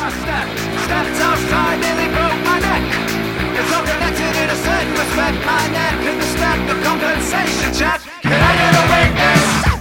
Stepped outside, nearly broke my neck. It's all connected in a certain respect. My neck and the step, the compensation check. Can I get a witness?